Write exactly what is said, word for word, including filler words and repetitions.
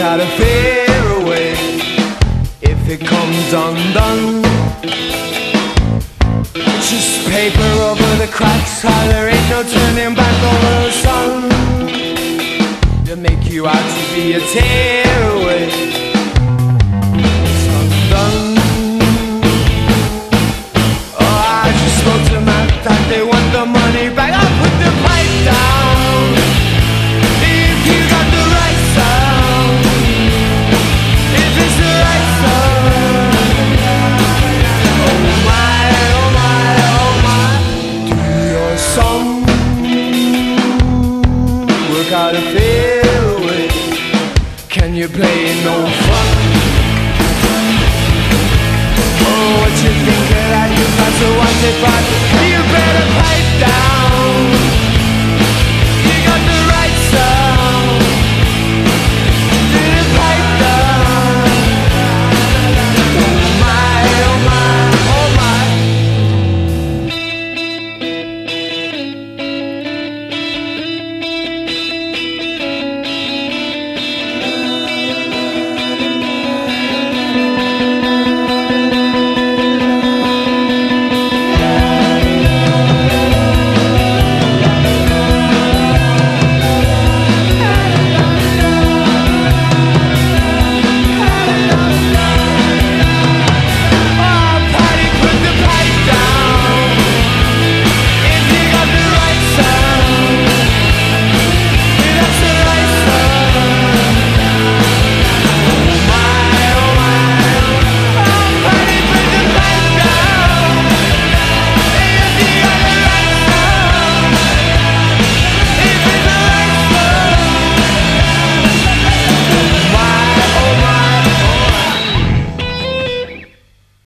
out a fair away if it comes undone. Just paper over the cracks, how there ain't no turning back over the sun. They make you out to be a tearaway. It's undone. Oh, I just spoke to Matt that they want the money back. I'll put the pipe down if you got the right sound. If it's the right sound. Oh my, oh my, oh my. Do your song, work out a fairway. Can you play no fun? Oh, what you think of that? You got to watch it, but you better pipe down. You got the right